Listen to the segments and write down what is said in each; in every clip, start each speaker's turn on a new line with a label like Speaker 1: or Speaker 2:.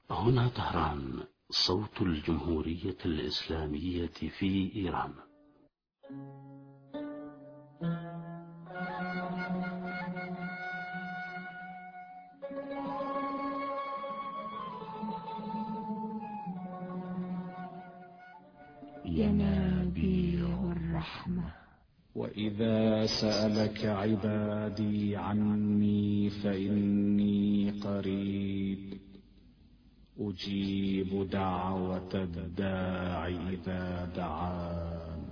Speaker 1: هنا طهران، صوت الجمهورية الإسلامية في إيران.
Speaker 2: ينابيع الرحمة.
Speaker 3: وإذا سألك عبادي عني فإني قريب أجيب دعوة الداع إذا دعان.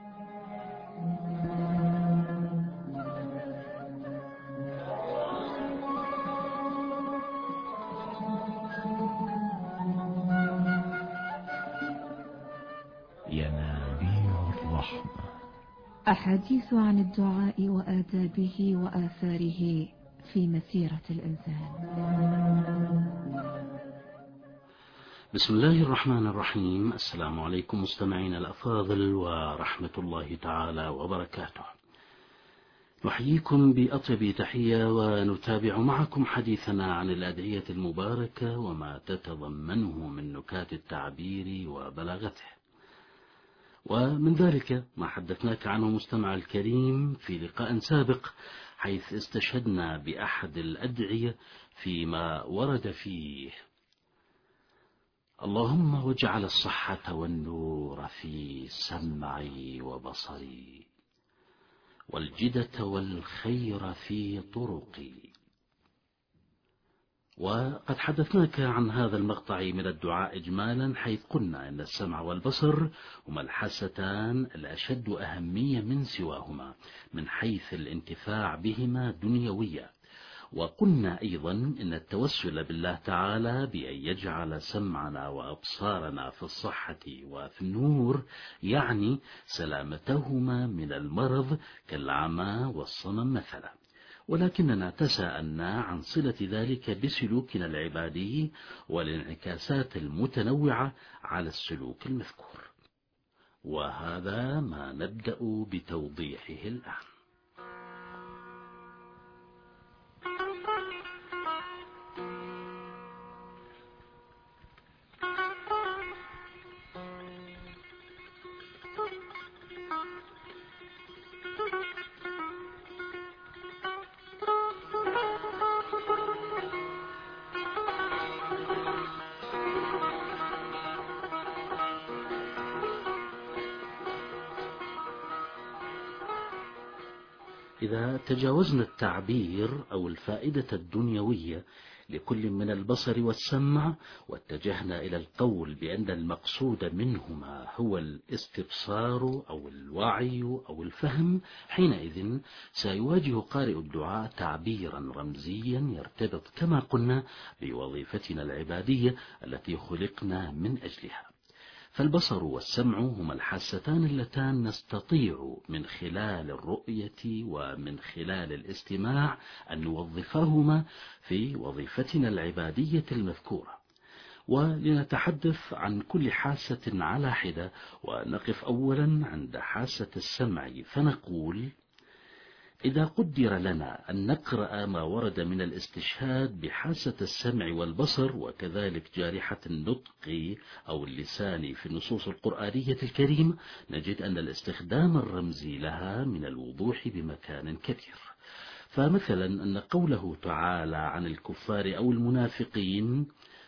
Speaker 2: ينابيع الرحمة. أحاديث عن الدعاء وآدابه وآثاره في مسيرة الإنسان.
Speaker 1: بسم الله الرحمن الرحيم. السلام عليكم مستمعين الأفاضل ورحمة الله تعالى وبركاته. نحييكم بأطيب تحية ونتابع معكم حديثنا عن الأدعية المباركة وما تتضمنه من نكات التعبير وبلاغته، ومن ذلك ما حدثناك عنه مستمع الكريم في لقاء سابق، حيث استشهدنا بأحد الأدعية فيما ورد فيه: اللهم واجعل الصحة والنور في سمعي وبصري، والجدة والخير في طرقي. وقد حدثناك عن هذا المقطع من الدعاء إجمالا، حيث قلنا أن السمع والبصر هما الحاستان الأشد أهمية من سواهما من حيث الانتفاع بهما دنيويا. وقلنا أيضا أن التوسل بالله تعالى بأن يجعل سمعنا وأبصارنا في الصحة وفي النور يعني سلامتهما من المرض كالعمى والصمم مثلا، ولكننا تساءلنا عن صلة ذلك بسلوكنا العبادي والانعكاسات المتنوعة على السلوك المذكور، وهذا ما نبدأ بتوضيحه الآن. إذا تجاوزنا التعبير أو الفائدة الدنيوية لكل من البصر والسمع واتجهنا إلى القول بأن المقصود منهما هو الاستبصار أو الوعي أو الفهم، حينئذ سيواجه قارئ الدعاء تعبيرا رمزيا يرتبط كما قلنا بوظيفتنا العبادية التي خلقنا من أجلها. فالبصر والسمع هما الحاستان اللتان نستطيع من خلال الرؤية ومن خلال الاستماع أن نوظفهما في وظيفتنا العبادية المذكورة. ولنتحدث عن كل حاسة على حدة، ونقف أولا عند حاسة السمع فنقول: إذا قدر لنا أن نقرأ ما ورد من الاستشهاد بحاسة السمع والبصر وكذلك جارحة النطق أو اللسان في النصوص القرآنية الكريمة، نجد أن الاستخدام الرمزي لها من الوضوح بمكان كبير. فمثلا أن قوله تعالى عن الكفار أو المنافقين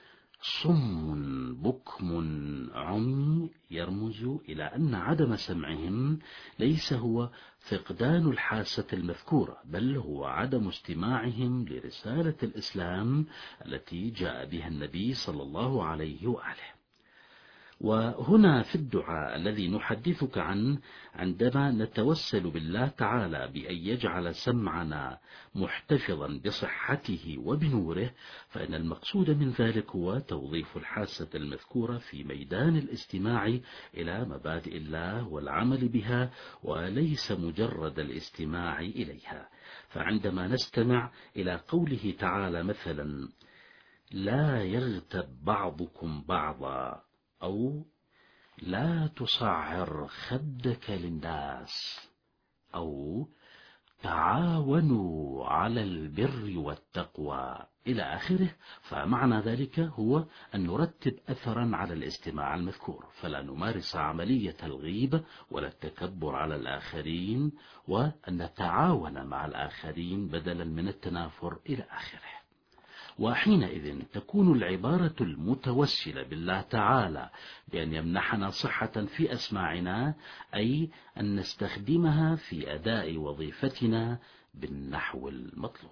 Speaker 1: صم بكم عمي يرمز إلى أن عدم سمعهم ليس هو فقدان الحاسة المذكورة، بل هو عدم استماعهم لرسالة الإسلام التي جاء بها النبي صلى الله عليه وآله. وهنا في الدعاء الذي نحدثك عنه، عندما نتوسل بالله تعالى بأن يجعل سمعنا محتفظا بصحته وبنوره، فإن المقصود من ذلك هو توظيف الحاسة المذكورة في ميدان الاستماع إلى مبادئ الله والعمل بها، وليس مجرد الاستماع إليها. فعندما نستمع إلى قوله تعالى مثلا: لا يغتب بعضكم بعضا، أو لا تصعر خدك للناس، أو تعاونوا على البر والتقوى إلى آخره. فمعنى ذلك هو أن نرتب أثرا على الاستماع المذكور، فلا نمارس عملية الغيبة ولا التكبر على الآخرين، وأن نتعاون مع الآخرين بدلا من التنافر إلى آخره. وحينئذ تكون العبارة المتوسلة بالله تعالى بأن يمنحنا صحة في أسماعنا، أي أن نستخدمها في أداء وظيفتنا بالنحو المطلوب.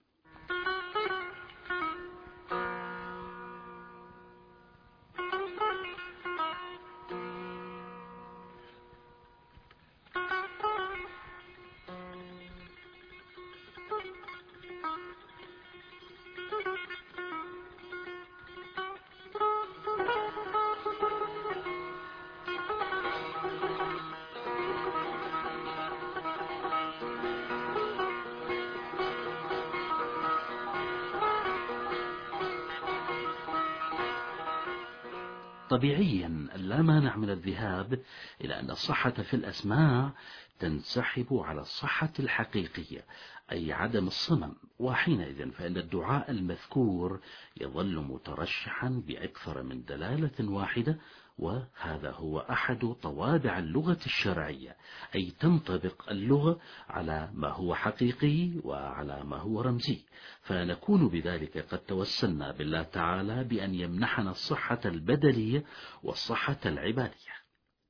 Speaker 1: طبيعيا لا مانع من الذهاب إلى أن الصحة في الأسماع تنسحب على الصحة الحقيقية، أي عدم الصمم، وحينئذ فإن الدعاء المذكور يظل مترشحا بأكثر من دلالة واحدة، وهذا هو أحد طوابع اللغة الشرعية، أي تنطبق اللغة على ما هو حقيقي وعلى ما هو رمزي، فنكون بذلك قد توسلنا بالله تعالى بأن يمنحنا الصحة البدنية والصحة العبادية.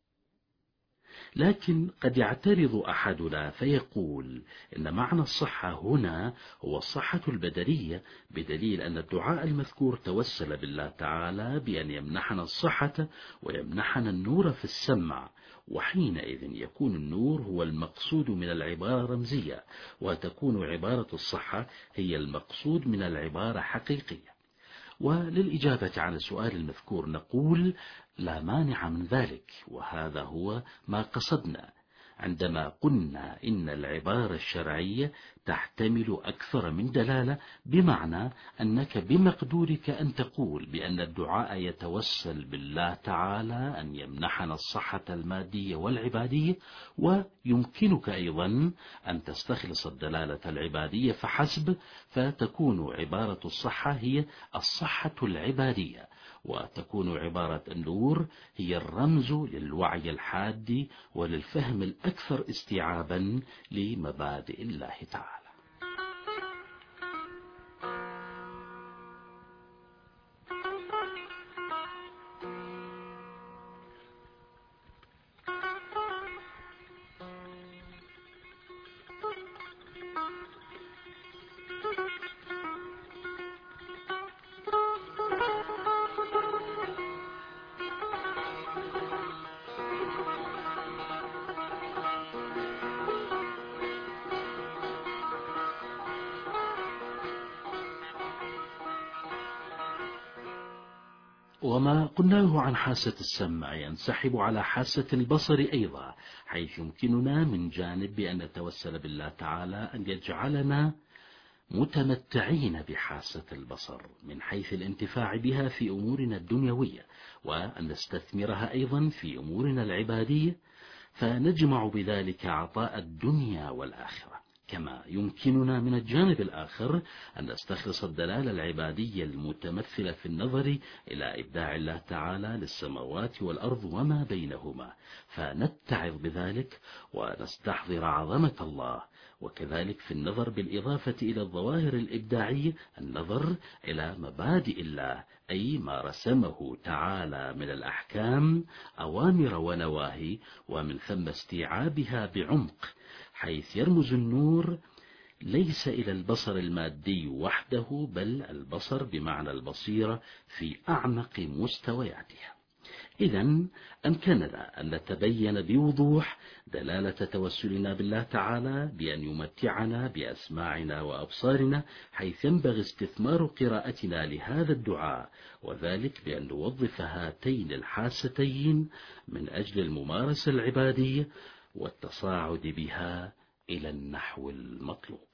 Speaker 1: لكن قد يعترض أحدنا فيقول إن معنى الصحة هنا هو الصحة البدنية، بدليل أن الدعاء المذكور توسل بالله تعالى بأن يمنحنا الصحة ويمنحنا النور في السمع، وحينئذ يكون النور هو المقصود من العبارة رمزية، وتكون عبارة الصحة هي المقصود من العبارة حقيقية. وللإجابة على السؤال المذكور نقول لا مانع من ذلك، وهذا هو ما قصدنا عندما قلنا إن العبارة الشرعية تحتمل أكثر من دلالة، بمعنى أنك بمقدورك أن تقول بأن الدعاء يتوسل بالله تعالى أن يمنحنا الصحة المادية والعبادية، ويمكنك أيضا أن تستخلص الدلالة العبادية فحسب، فتكون عبارة الصحة هي الصحة العبادية، وتكون عبارة النور هي الرمز للوعي الحاد وللفهم الأكثر استيعابا لمبادئ الله تعالى. وما قلناه عن حاسة السمع ينسحب على حاسة البصر أيضا، حيث يمكننا من جانب بأن نتوسل بالله تعالى أن يجعلنا متمتعين بحاسة البصر من حيث الانتفاع بها في أمورنا الدنيوية، وأن نستثمرها أيضا في أمورنا العبادية، فنجمع بذلك عطاء الدنيا والآخرة. كما يمكننا من الجانب الآخر أن نستخلص الدلالة العبادية المتمثلة في النظر إلى إبداع الله تعالى للسماوات والأرض وما بينهما، فنتعظ بذلك ونستحضر عظمة الله. وكذلك في النظر بالإضافة إلى الظواهر الإبداعية النظر إلى مبادئ الله، أي ما رسمه تعالى من الأحكام أوامر ونواهي، ومن ثم استيعابها بعمق، حيث يرمز النور ليس إلى البصر المادي وحده، بل البصر بمعنى البصيرة في أعمق مستوياتها. إذن أمكننا أن نتبين بوضوح دلالة توسلنا بالله تعالى بأن يمتعنا بأسماعنا وأبصارنا، حيث ينبغي استثمار قراءتنا لهذا الدعاء، وذلك بأن نوظف هاتين الحاستين من أجل الممارسة العبادية والتصاعد بها إلى النحو المطلوب.